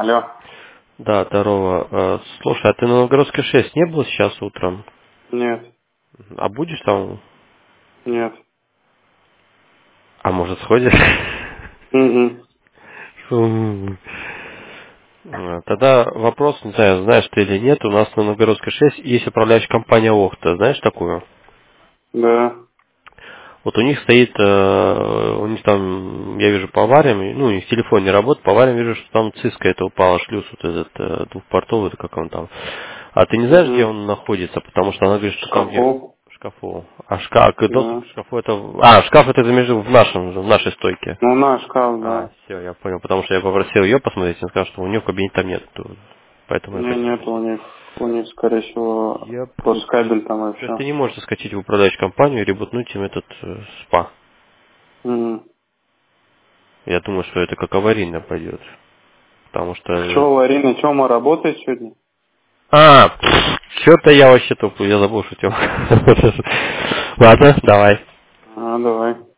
Алло. Да, здорово. Слушай, а ты на Новгородской 6 не был сейчас утром? Нет. А будешь там? Нет. А может сходишь? Угу. Тогда вопрос, не знаю, знаешь ты или нет, у нас на Новгородской 6 есть управляющая компания Охта, знаешь такую? Да. Вот у них стоит, у них там, я вижу по авариям, ну, у них телефон не работает, по авариям вижу, что там циска это упала, шлюз вот этот двухпортовый, это как он там. А ты не знаешь, где Угу. он находится? Потому что она говорит, В что там где шкафу. в шкафу. А шкаф, доступ Да. к шкафу это... А, шкаф это между в нашей стойке. Ну, наш шкаф, А, да. все, я понял, потому что я попросил ее посмотреть, она сказала, что у нее в кабинете там нет. Поэтому я Не, хотел нет у уточнить. них. У них, скорее всего, Я просто понял. кабель там и То есть ты все. не можешь заскочить в управляющую компанию и ребутнуть им этот спа. Угу. Я думаю, что это как аварийно пойдет. Потому Че, что... Ларина, че, мы работаем сегодня? Что-то я вообще тупо, я забыл, шутил. Ладно, давай. А, давай.